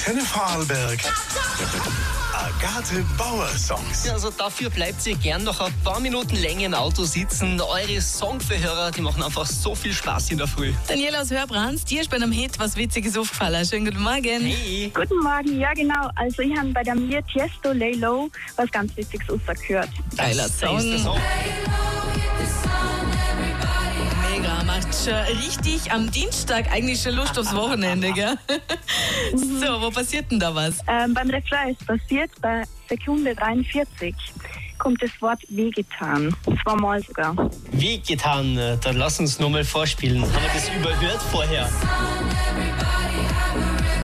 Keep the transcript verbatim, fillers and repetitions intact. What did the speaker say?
Antenne Vorarlberg. Agathe Bauer Songs. Ja, also dafür bleibt ihr gern noch ein paar Minuten länger im Auto sitzen. Eure Songverhörer, die machen einfach so viel Spaß in der Früh. Daniela aus Hörbrands, dir ist bei einem Hit was Witziges aufgefallen. Schönen guten Morgen. Hey. Guten Morgen, ja genau. Also ich habe bei der Mir Tiesto Lay Low was ganz Witziges rausgehört. Geiler Das ist der Song. Song. Mega, macht schon richtig am Dienstag eigentlich schon Lust aufs Wochenende, gell? So, wo passiert denn da was? Ähm, beim Refrain ist passiert, bei Sekunde dreiundvierzig kommt das Wort wehgetan. Zweimal sogar. Wie getan? Dann lass uns nochmal vorspielen. Haben wir das überhört vorher?